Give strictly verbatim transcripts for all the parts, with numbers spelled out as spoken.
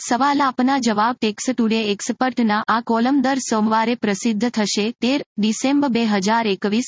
સવાલ આપના જવાબ ટેક્સ ટુડે એક્સપર્ટના આ કોલમ દર સોમવારે પ્રસિદ્ધ થશે તેર ડિસેમ્બર બે હજાર એકવીસ.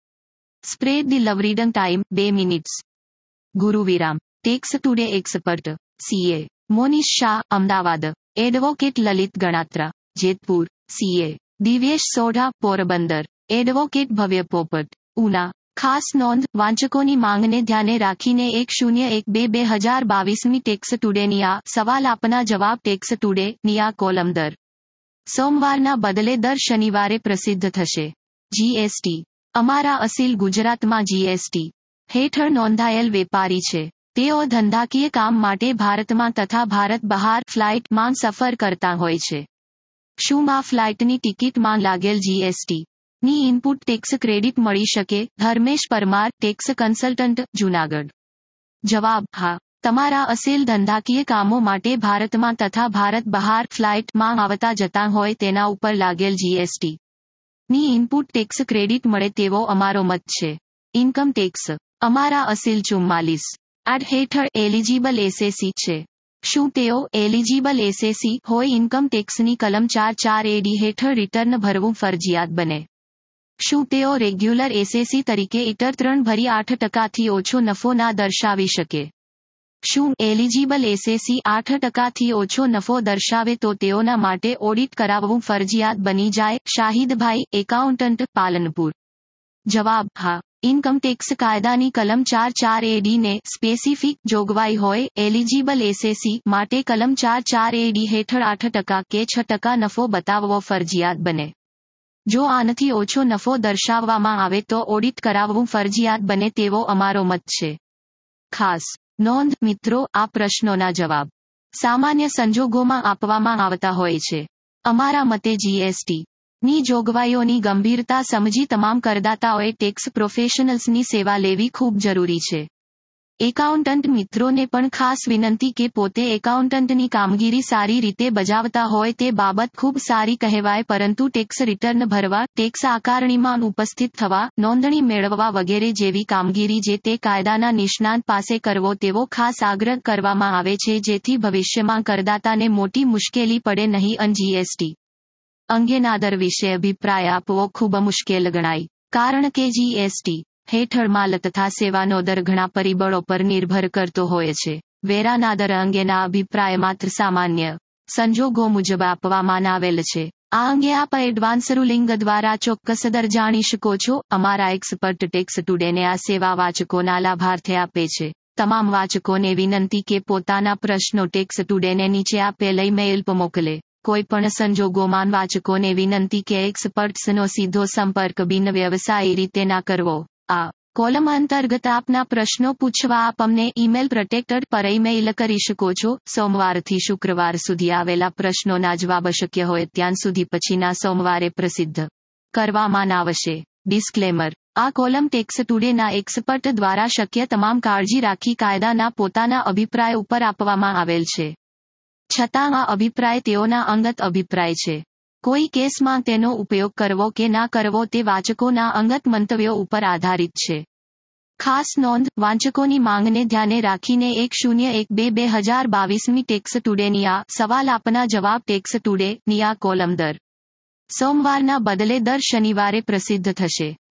Spread the love reading time બે મિનિટ્સ. ગુરુવિરામ. Tax today expert CA Monish Shah Ahmedabad, advocate Lalit Ganatra Jetpur, CA Divyesh Sodha Porbandar, advocate Bhavya Popat Una. ખાસ નોંધ, વાંચકોની માંગને ધ્યાને રાખીને એક શૂન્ય એક બે બે હજાર બાવીસમી ટેક્સ ટુડેની આ સવાલ આપના જવાબ ટેક્સ ટુડે ની આ કોલમ દર સોમવારના બદલે દર શનિવારે પ્રસિદ્ધ થશે. જીએસટી. અમારા અસીલ ગુજરાતમાં જીએસટી હેઠળ નોંધાયેલ વેપારી છે. તેઓ ધંધાકીય કામ માટે ભારતમાં તથા ભારત બહાર ફ્લાઇટમાં સફર કરતા હોય છે. શું આ ફ્લાઇટની ટિકિટમાં લાગેલ જીએસટી ની ઇનપુટ ટેક્સ ક્રેડિટ મળી શકે? Dharmesh Parmar, tax consultant, Junagadh. જવાબ: હા. તમારા અસીલ ધંધાકીય કામો માટે ભારતમાં તથા ભારત બહાર ફ્લાઇટમાં આવતા જતા હોય તેના ઉપર લાગેલ જીએસટી ની ઇનપુટ ટેક્સ ક્રેડિટ મળે તેવો અમારો મત છે. Income tax. અમારા અસીલ ચુમ્માલીસ એડ હેઠળ એલિજિબલ એસએસસી છે. શું તેઓ એલિજિબલ એસએસસી હોય ઇન્કમ ટેક્સની કલમ ચાર ચાર એ ડી હેઠળ રિટર્ન ભરવું ફરજિયાત બને? શું તેઓ રેગ્યુલર એસએસસી તરીકે ઇટર ત્રણ ભરી આઠ ટકાથી ઓછો નફો ના દર્શાવી શકે? શું એલિજિબલ એસએસસી આઠ ટકાથી ઓછો નફો દર્શાવે તો તેઓના માટે ઓડિટ કરાવવું ફરજિયાત બની જાય? શાહિદભાઈ, એકાઉન્ટન્ટ, પાલનપુર. જવાબ: હા. ઇન્કમ ટેક્સ કાયદાની કલમ ચાર ચાર એ ડી ને સ્પેસિફિક જોગવાઈ હોય એલિજિબલ એસએસસી માટે કલમ ચાર ચાર એ ડી હેઠળ આઠ ટકા કે છ ટકા નફો બતાવવો ફરજિયાત બને. જો આનાથી ઓછો નફો દર્શાવવામાં આવે તો ઓડિટ કરાવવું ફરજિયાત બને તેવો અમારો મત છે. ખાસ નોંધ મિત્રો, આ પ્રશ્નોના જવાબ સામાન્ય સંજોગોમાં આપવામાં આવતા હોય છે. અમારા મતે જીએસટી ની જોગવાઈઓની ગંભીરતા સમજી તમામ કરદાતાઓએ ટેક્સ પ્રોફેશનલ્સની સેવા લેવી ખૂબ જરૂરી છે. એકાઉન્ટન્ટ મિત્રોને પણ ખાસ વિનંતી કે પોતે એકાઉન્ટન્ટની કામગીરી સારી રીતે બજાવતા હોય તે બાબત ખૂબ સારી કહેવાય, પરંતુ ટેક્સ રિટર્ન ભરવા, ટેક્સ આકારણીમાં ઉપસ્થિત થવા, નોંધણી મેળવવા વગેરે જેવી કામગીરી જે તે કાયદાના નિષ્ણાત પાસે કરવો તેવો ખાસ આગ્રહ કરવામાં આવે છે, જેથી ભવિષ્યમાં કરદાતાને મોટી મુશ્કેલી પડે નહીં. અન જીએસટી અંગેના દર વિશે અભિપ્રાય આપવો ખૂબ મુશ્કેલ ગણાય, કારણ કે જીએસટી હેઠળ માલ તથા સેવાનો દર ઘણા પરિબળો પર નિર્ભર કરતો હોય છે. વેરાના દર અંગેના અભિપ્રાય માત્ર સામાન્ય સંજોગો મુજબ આપવામાં આવેલ છે. આ અંગે આપ એડવાન્સ રૂલિંગ દ્વારા ચોક્કસ દર જાણી શકો છો. અમારા એક્સપર્ટ ટેક્સ ટુડેને આ સેવા વાચકોના લાભાર્થે આપે છે. તમામ વાચકોને વિનંતી કે પોતાના પ્રશ્નો ટેક્સ ટુડેને નીચે આપેલ ઈમેઇલ પર મોકલે. કોઈપણ સંજોગોમાં વાચકોને વિનંતી કે એક્સપર્ટ્સનો સીધો સંપર્ક બિન વ્યવસાયી રીતે ના કરવો. આ કોલમ અંતર્ગત આપના પ્રશ્નો પૂછવા આપ અમને ઈમેલ પ્રોટેક્ટેડ પર ઈમેઇલ કરી શકો છો. સોમવારથી શુક્રવાર સુધી આવેલા પ્રશ્નોના જવાબ શક્ય હોય ત્યાં સુધી પછીના સોમવારે પ્રસિદ્ધ કરવામાં આવશે. ડિસ્ક્લેમર. આ કોલમ ટેક્સ ટુડેના એક્સપર્ટ દ્વારા શક્ય તમામ કાળજી રાખી કાયદાના પોતાના અભિપ્રાય ઉપર આપવામાં આવેલ છે. છતાં આ અભિપ્રાય તેઓના અંગત અભિપ્રાય છે. કોઈ કેસમાં તેનો ઉપયોગ કરવો કે ના કરવો તે વાચકોના અંગત મંતવ્યો ઉપર આધારિત છે. ખાસ નોંધ, વાંચકોની માંગને ધ્યાને રાખીને એક શૂન્ય એક બે બે હજાર બાવીસમી ટેક્સ ટુડેની આ સવાલ આપના જવાબ ટેક્સ ટુડે ની આ કોલમ દર સોમવારના બદલે દર શનિવારે પ્રસિદ્ધ થશે.